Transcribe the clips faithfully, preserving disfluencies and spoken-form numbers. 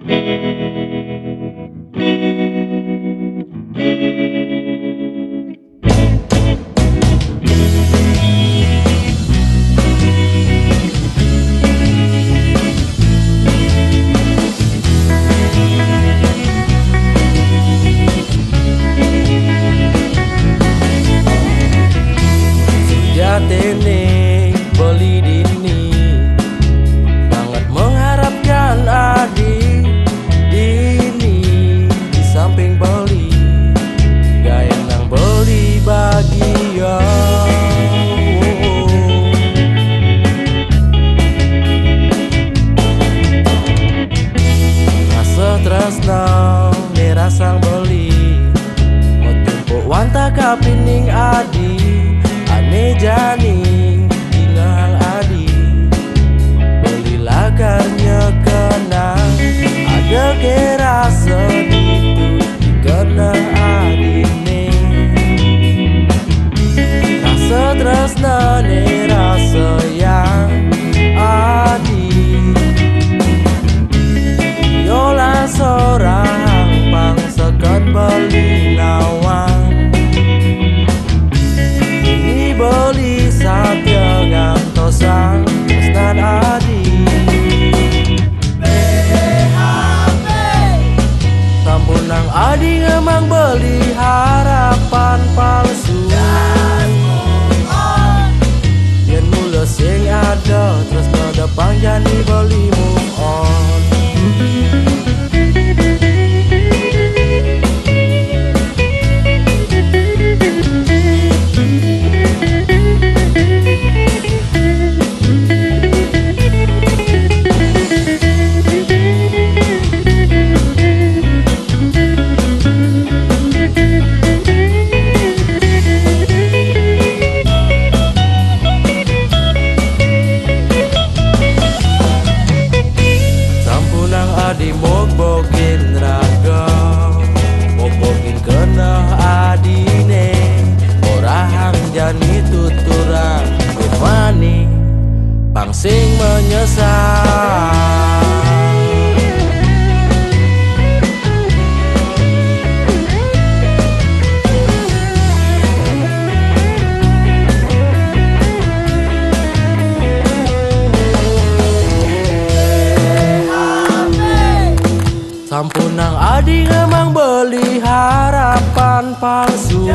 Sejatine beli dini sangat mengharapkan adik dini di samping beli gak enak beli bahagia. Rasa tresna nerasang beli metumpuk wanta kapining adi ane jani tinggal adi belilah karnya kenang ada kira seditu dikena adine rasa tresna ne rasa yang adi yola seorang pangsakan beli nawang beli satya gantosan Ustad Adi B H P Sampunang Adi ngemang beli harapan palsu yen mula sing ada terus ke depan jani beli move on. Adi mogbogin raga mogbogin kena adine orang jani tuturang irwani pangsing menyesal. Sampunang Adi ngemang beli harapan palsu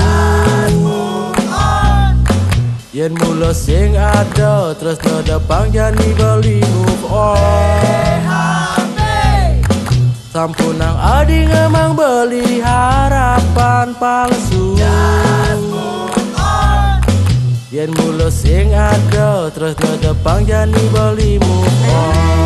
yen mula sing ada terus ke depan jani beli move on. Sampunang Adi ngemang beli harapan palsu yen mula sing ada terus ke depan jani beli move on.